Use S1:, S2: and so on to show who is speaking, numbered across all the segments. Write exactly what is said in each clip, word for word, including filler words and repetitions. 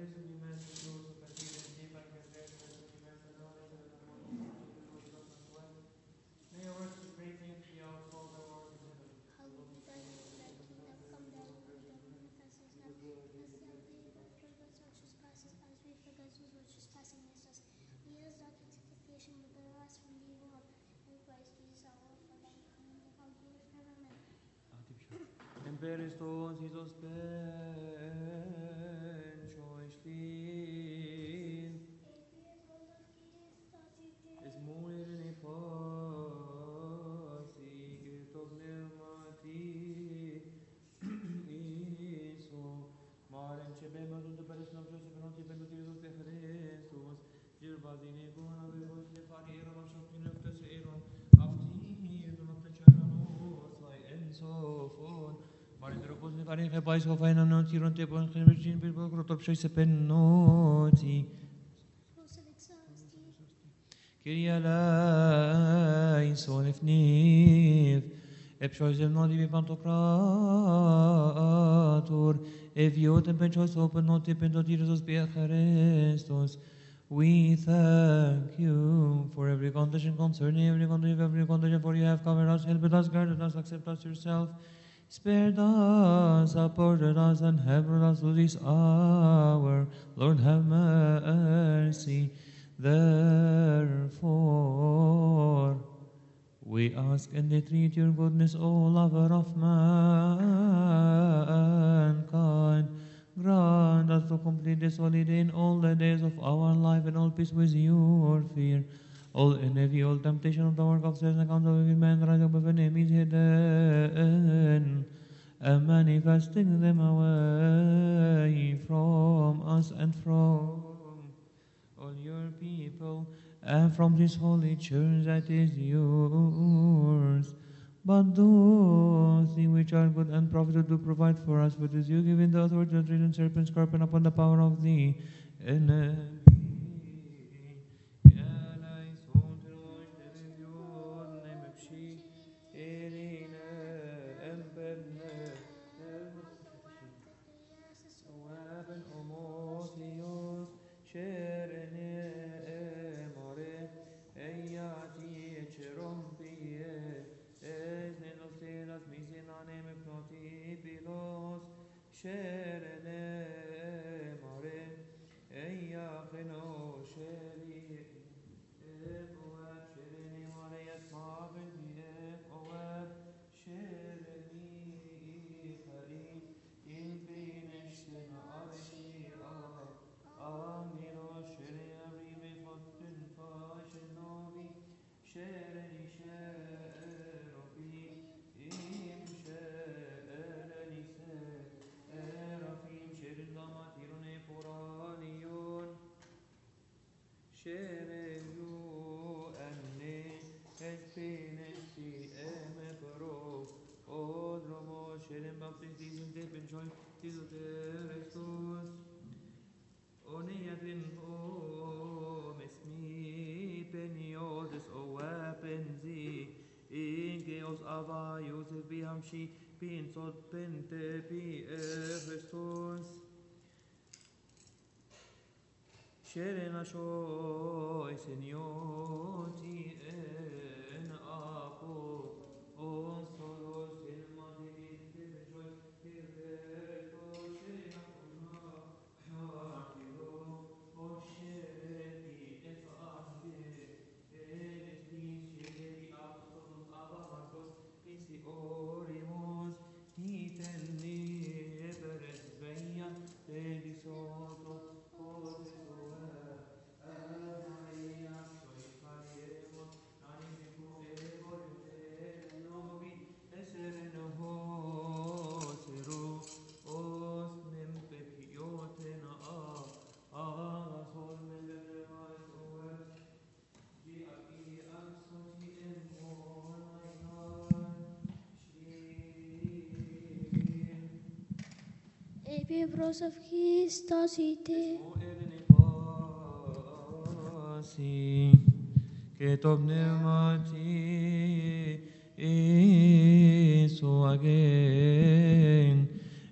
S1: Peristos Isos ben Schoistin Es moir ne pasi Getov neumati Iso Maren Shebem Adun de Paris Nam Joseph Noti Ben Isos de Christus Girbazine Gona Vivos de Fariero Nam Shopin Neftes Eron Afti Dunat Charanos Lai Ensofon Marindropos ne Farin Khepais Hofaina Noti Ronte Bon Khemjin Bilbo Krotop Shoyse Pen Noti Kyria eleison ifnif, epshois el nodi vivantocrator, eviotem penchos open noti pentotiros be Christos. We thank you for every condition concerning every condition, every condition, for you have covered us, helped us, guarded us, accepted us yourself, spared us, supported us, and helped us to this hour. Lord, have mercy. Therefore, we ask and entreat your goodness, O lover of mankind. Grant us to complete this holiday in all the days of our life, and all peace with your fear. All envy, all temptation of the work of Satan, account of wicked men, rise up of enemies hidden, and manifesting them away from us and from all your people, and from this holy church that is yours. But those things which are good and profitable to provide for us, for this you given the authority to tread on serpents, scorpion upon the power of the enemy. Sherena shoy senioti en apo on solos el madin de joy kirto sherena kuna hatilo o shereni es ande eres mi shereni apostolus abamartos isi orimos hitenni eberes veia te disoto
S2: Bros of Christos ite.
S1: Que top pneumati so again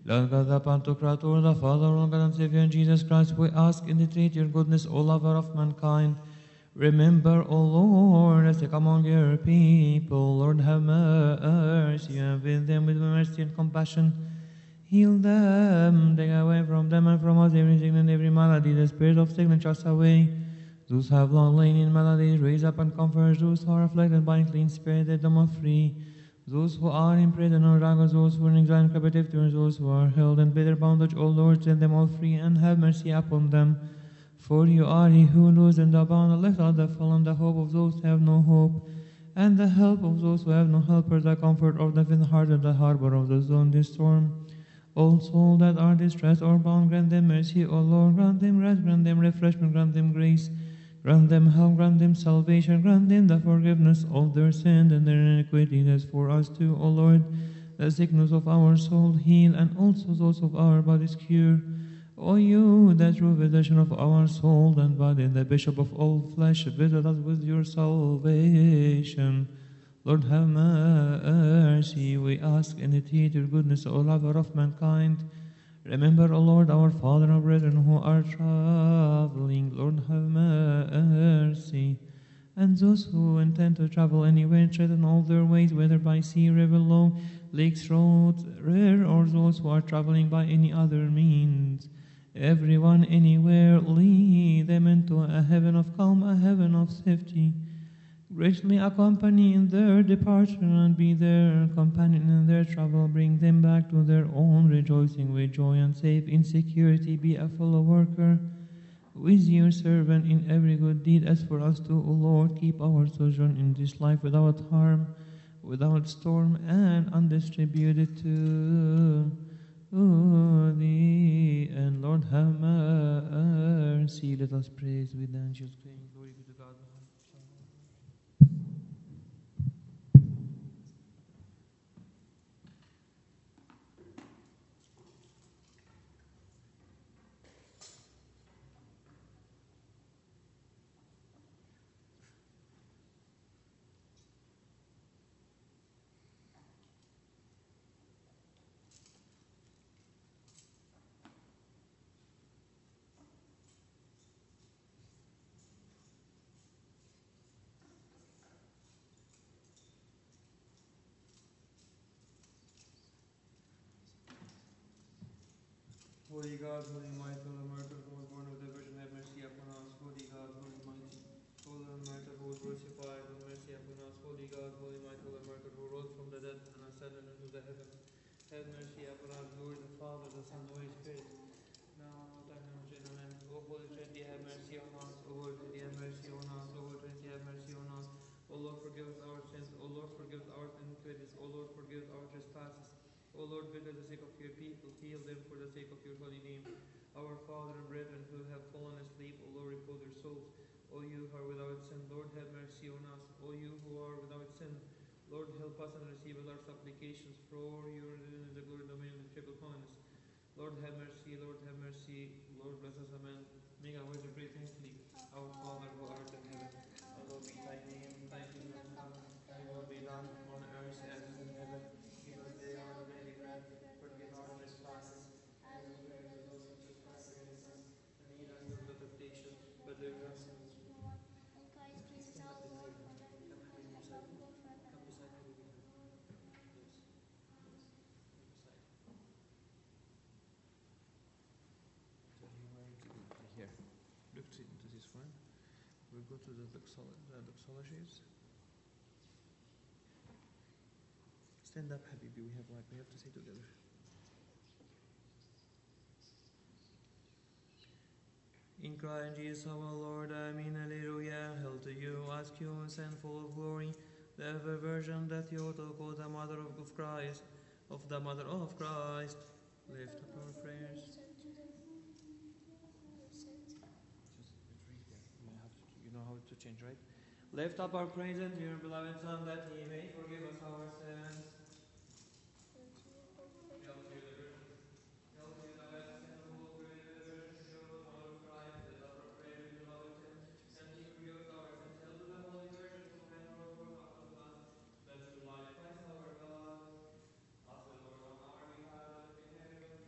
S1: Lord God, the Pantocrator, the Father, Lord God and Savior, Jesus Christ, we ask and entreat your goodness, O lover of mankind. Remember, O Lord, as they come among your people. Lord, have mercy, and with them with mercy and compassion. Heal them, take away from them and from us every sickness and every malady. The spirit of sickness cast away. Those who have long lain in maladies, raise up and comfort. Those who are afflicted by unclean spirit, set them all free. Those who are in prison or rags, those who are in exile and captivity, those who are held in bitter bondage, O Lord, set them all free and have mercy upon them. For you are he who knows and abound, lift out the fallen, the hope of those who have no hope, and the help of those who have no helper, the comfort of the faint-hearted, the harbor of those on this storm. All souls that are distressed or bound, grant them mercy, O Lord, grant them rest, grant them refreshment, grant them grace, grant them help, grant them salvation, grant them the forgiveness of their sin and their iniquities. As for us too, O Lord, the sickness of our soul heal, and also those of our bodies cure. O you, the true physician of our soul and body, the bishop of all flesh, visit us with your salvation. Lord, have mercy, we ask and entreat your goodness, O lover of mankind. Remember, O Lord, our Father and our brethren who are traveling. Lord, have mercy. And those who intend to travel anywhere, straighten all their ways, whether by sea, river, low, lakes, roads, rare, or those who are traveling by any other means. Everyone, anywhere, lead them into a heaven of calm, a heaven of safety. Graciously accompany in their departure and be their companion in their travel. Bring them back to their own rejoicing with joy and safe in security. Be a fellow worker with your servant in every good deed. As for us too, O Lord, keep our sojourn in this life without harm, without storm, and undistributed to thee. And Lord, have mercy. Let us praise with the angels, saying, Glory be to God. Holy God, holy mighty, holy miracle, who was born of the Virgin, have mercy upon us. Holy God, holy mighty, holy miracle, who was crucified, have mercy upon us. Holy God, holy mighty, holy miracle, who rose from the dead and ascended into the heavens, have mercy upon us. Glory to the Father, the Son, the Holy Spirit. Now and all time, and amen. O Holy Trinity, have mercy on us. O Holy Trinity, have mercy on us. O Holy Trinity, have mercy on us. O Lord, forgive us our sins. O Lord, forgive us our iniquities. O Lord, forgive us our trespasses. O Lord, visit the sake of your people. Heal them for the sake of your holy name. Our Father and brethren who have fallen asleep, O Lord, repose their souls. O you who are without sin, Lord, have mercy on us. O you who are without sin, Lord, help us and receive us our supplications. For your is the glory, dominion, and triple holiness. Lord, have mercy. Lord, have mercy. Lord, bless us. Amen. Make our way to pray thankfully. Our Father who art in heaven, hallowed be thy name. Thy kingdom come. Thy will be done on earth as in heaven. Give us today our daily bread. Forgive our trespasses, as we forgive those who trespass against us. And lead us not into temptation, but deliver us from evil.
S2: And Christ Jesus our Lord, for thine is the kingdom, the power, and glory forever.
S1: Come beside me, Ruby. Yes. Come beside. Tell you where to go. Here. Look to into this one. We'll go to the, doxolo- the doxologies. Stand up, Habibi. We have what we have to say together. In Christ Jesus our Lord, Amen, Alleluia. Hail to you, ask you, and full of glory, the ever Virgin that Theotokos, the mother of of Christ, of the mother of Christ. Lift up our prayers.
S2: Just read there.
S1: You have to, you know how to change, right? Lift up our praise unto your beloved Son, that he may forgive us our sins. Hail to you, the Virgin. Hail to you, the best and the full of glory, the Virgin, Theotokos, mother of Christ. Lift up our prayer, your beloved Son, that he forgive us our sins. Hail to the Holy Virgin, who hath brought forth out of us the true light, Christ our God. Also, Lord, on our behalf, let us be heaven,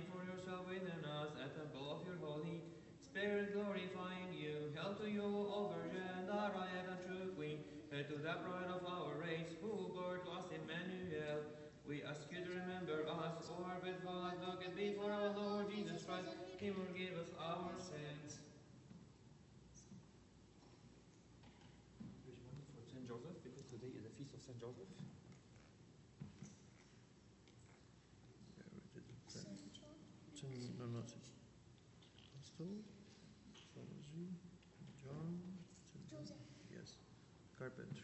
S1: for yourself within us, a temple of your Holy Spirit glorifying you. Hail to you, O Virgin, the riot and true Queen, hail to the pride of our race, who bore to us Emmanuel. We ask you to remember us, O our faithful advocate, before our Lord Jesus Christ. He will forgive us our sins. For Saint Joseph, because today is the feast of Saint Joseph. No, no, Apostle, John,
S2: Joseph.
S1: yes, Carpenter.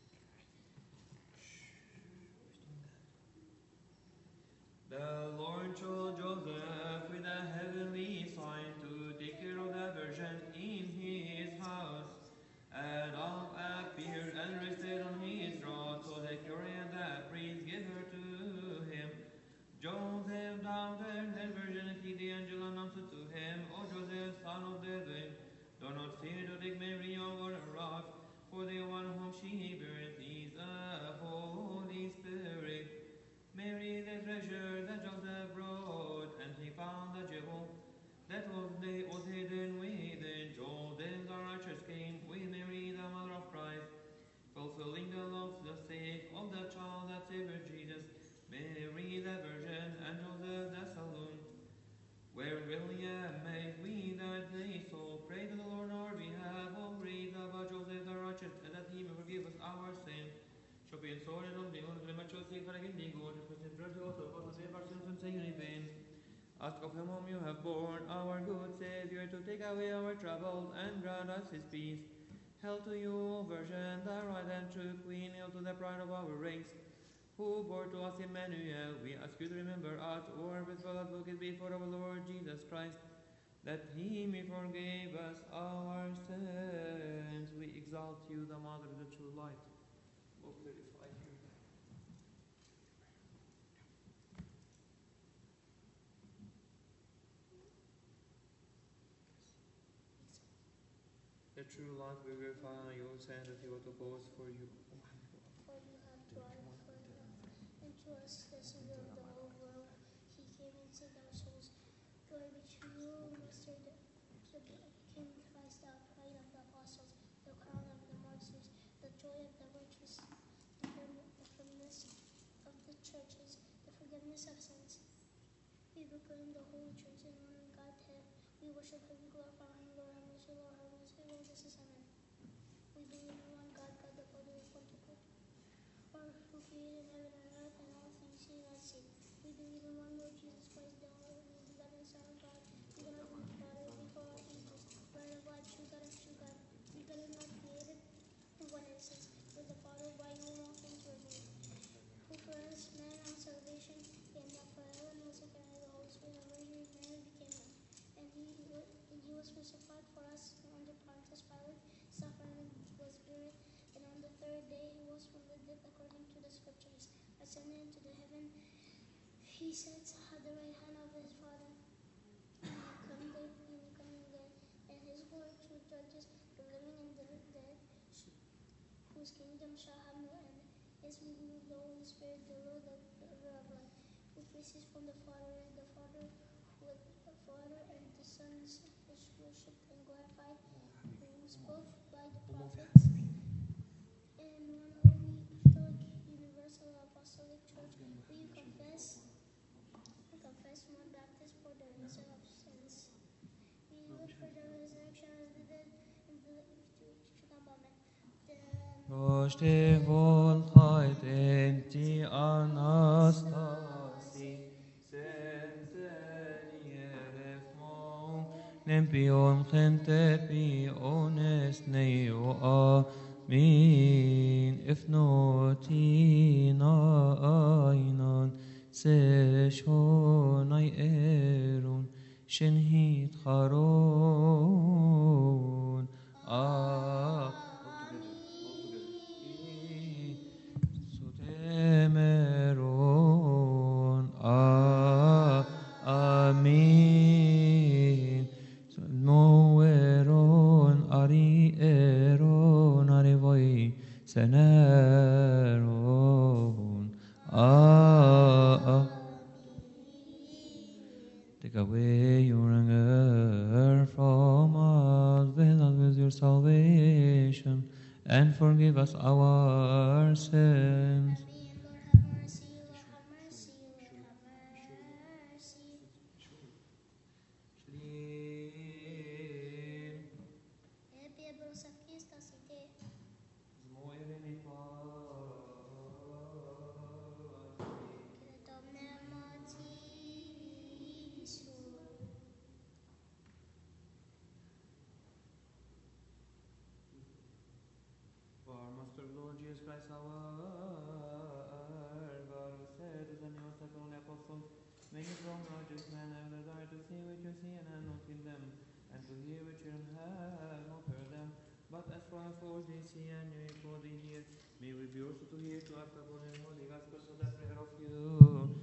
S1: The Lord chose Joseph with a heavenly sign to take care of the Virgin in his house. And all appeared and rested on his rod, so the curate and the priest gave her to him. Joseph doubted her virginity, the angel announced to him, O Joseph, son of David, do not fear to take Mary over her wrath, for the one whom she beareth is a Holy Spirit. Mary the treasure that Joseph brought, and he found the jewel that was, the, was hidden within. Joseph the righteous came with Mary the mother of Christ, fulfilling the law for the sake of the child that Savior Jesus. Mary the Virgin and Joseph the Saloon were really amazed with that they saw. Pray to the Lord on our behalf, O great about Joseph the righteous, and that he may forgive us our sin. Shopping sorgen om det, och glömma tjocka sig för att inte gå till sin bröd och så vad det var som säger i vin. Ask of him whom you have borne, our good Savior, to take away our troubles and grant us his peace. Hail to you, O Virgin, the right and true Queen, hail to the pride of our race, who bore to us Emmanuel. We ask you to remember us, O our faithful advocate, before our Lord Jesus Christ, that he may forgive us our sins. We exalt you, the Mother of the true light. We'll clarify you. The true light will glorify you, and that he will oppose for you.
S2: For you have drawn for love, and to us the Savior of the whole world. He came and saved our souls. Glory be to you, Master, the, the King Christ, the pride of the apostles, the crown of the martyrs, the joy of the virtuous, the, firm, the firmness of the churches, the forgiveness of sins. We proclaim the Holy Church in one Godhead. We worship Him, we glorify Him, Lord, have mercy, Lord, have mercy, Lord, this is Amen. We believe in one God, God the Father, is one to God, who created heaven and earth and all things seen and unseen. We believe in one Lord Jesus Christ, the only begotten Son of God, begotten from the Father before all ages, Lord of life, true God of true God, begotten, not created, in one essence, with the Father, by whom all things were made, who for us man on salvation, and not for heaven was incarnate, the Holy Spirit, the Virgin Mary became man, and he, and he was crucified for us under Pontius Pilate, suffered and was buried, and on the third day he rose from the dead according to the Scriptures, ascended into the heaven. He sits at the right hand of his Father, and he come there, and he come again, and his glory to judges the living and the dead, whose kingdom shall have no end. His moving of the Holy Spirit, the Lord, the giver of life, who proceeds from the Father, and the Father, with the Father and the Son is worshipped and glorified, who spoke by the prophets, and one holy, Catholic, universal, apostolic church. We confess, we confess one baptist for the remission of sins. We look for the resurrection of the dead and the life to come. Amen.
S1: Roste voltait in ti Anastasi, sentenieref mon, nempion gente piones neo amin, if notina ainan, se shonai erun, shenhit charon, ah. Emeron, ah, amin. Noeron, ari eron, ari voi, seneron, ah, ah. Take away your anger from us, fill us with your salvation, and forgive us our sins.
S2: Amen. Lord have mercy, Lord have mercy, Lord have mercy. E Pietro Sakista site. Che domne amati su.
S1: For our Master Lord Jesus Christ, our God, who said to the New Testament apostles, make it wrong, righteous men have the desire to see what you see and have not seen them, and to hear what you have not heard them. But as far as Lord they see and you for they hear, may we be also to hear to act upon the holy gospel, so that prayer of you,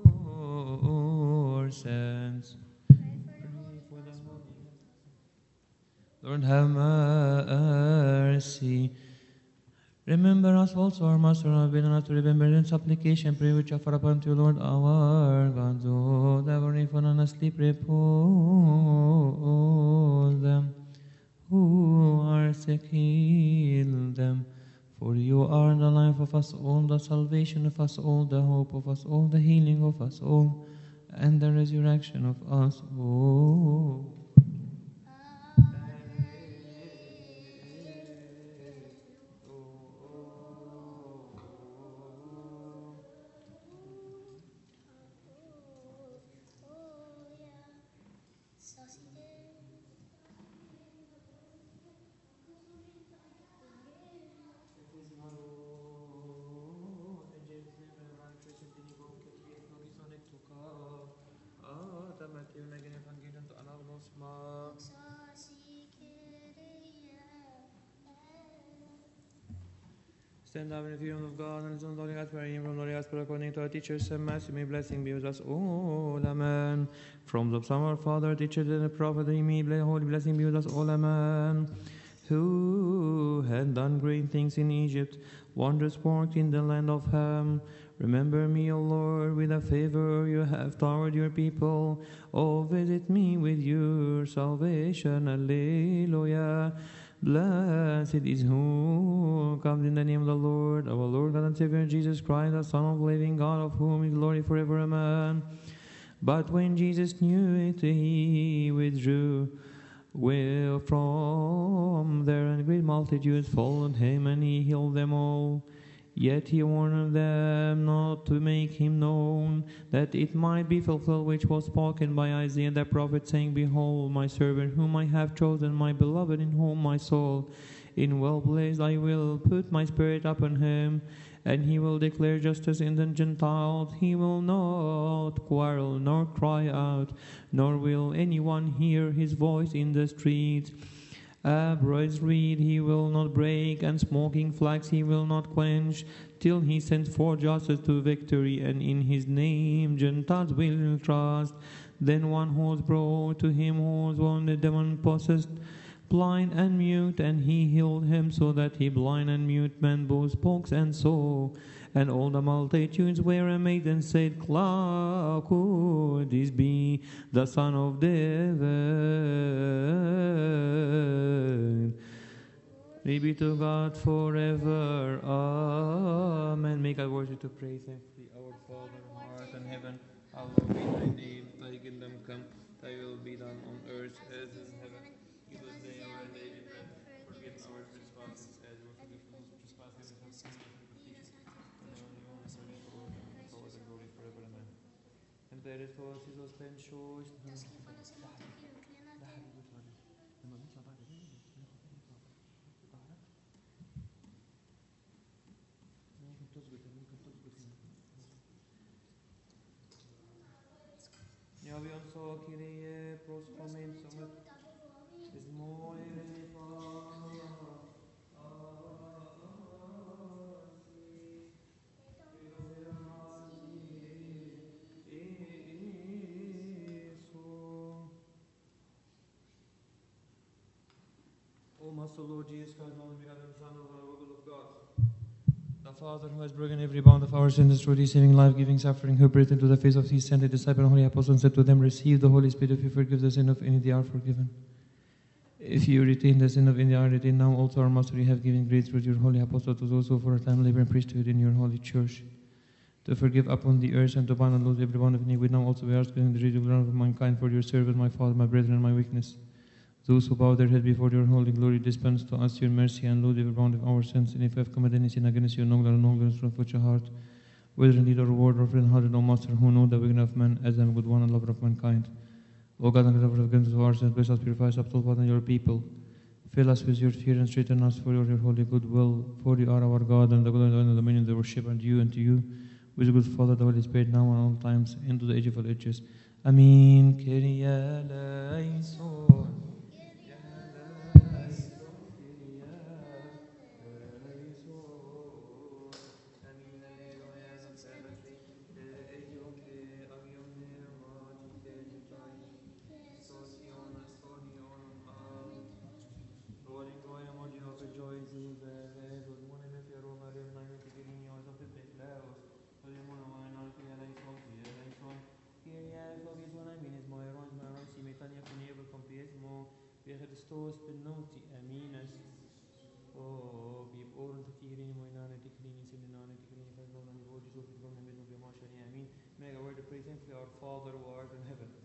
S1: our saints.
S2: Pray for the
S1: Pray
S2: Holy
S1: for the
S2: Ghost.
S1: Lord have mercy. Remember us also, our Master, and have been us to remember in supplication, pray which offer upon you, Lord our God, so that we for and asleep repose them. Who are sick, heal them. For you are the life of us all, the salvation of us all, the hope of us all, the healing of us all, and the resurrection of us all. Stand up in the fear of God and His own holy gospel, praying from the holy gospel according to our teachers and mercy. May blessing be with us all. Amen. From the Psalm of our Father, teachers and the prophet, may holy blessing be with us all. Amen. Who had done great things in Egypt, wondrous work in the land of Ham. Remember me, O Lord, with the favor you have toward your people. Oh, visit me with your salvation. Alleluia. Blessed is who comes in the name of the Lord, our Lord God and Savior Jesus Christ, the Son of the living God, of whom is glory forever. Amen. But when Jesus knew it, he withdrew well from there, and great multitudes followed him, and he healed them all. Yet he warned them not to make him known, that it might be fulfilled which was spoken by Isaiah the prophet, saying, Behold, my servant whom I have chosen, my beloved, in whom my soul in well pleased. I will put my spirit upon him, and he will declare justice in the Gentiles. He will not quarrel nor cry out, nor will anyone hear his voice in the streets. A brazen reed he will not break, and smoking flax he will not quench, till he sends forth justice to victory, and in his name Gentiles will trust. Then one was brought to him who was one the demon possessed, blind and mute, and he healed him, so that he blind and mute man both spoke and saw. And all the multitudes were amazed and said, How could this be the Son of David? Glory be to God forever. Amen. Make our worship to praise Him. Our Father who art in heaven, hallowed be thy name. Thy kingdom come, thy will be done on earth as in heaven. Give us day our daily bread. Forgive our trespasses as we forgive those who trespass against us. And there is for us is pensioist. Ja vi så Kyrie prospomen som ett små O Master Lord Jesus Christ, only begotten Son of the will of God, The Father who has broken every bond of our sins through the saving, life-giving suffering, who breathed into the face of his sent disciple and holy apostle and said to them, receive the Holy Spirit. If you forgive the sin of any, they are forgiven. If you retain the sin of any, are retained. Now also our Master, you have given grace through your holy apostle to those who for a time labor and priesthood in your holy church, to forgive upon the earth and to bind and loose every bond of iniquity. Now also we ask in the real glory of mankind for your servant, my Father, my brethren, and my weakness. Those who bow their head before your holy glory, dispense to us your mercy and load every bound of our sins. And if we have committed any sin against you, no glory, no glory from your heart, whether in deed or word or friend hearted, O Master, who know the weakness of man as a good one and lover of mankind. O God, and lover of goodness of our sins, bless us, purify us, absolve us and your people. Fill us with your fear and straighten us for your, your holy goodwill. For you are our God, and the good and the dominion, the worship, and you and to you, with the good Father, the Holy Spirit, now and all times, into the age of all ages. Amen. Kyrie eleison. Christos benoti aminas. Oh, be born to Kirin, Moinana, Tikrini, Sininana, Tikrini, Kazon, and Lord Jesus, from the middle of your Mashani. Amen. May I word to pray, thankfully, our Father who art in heaven.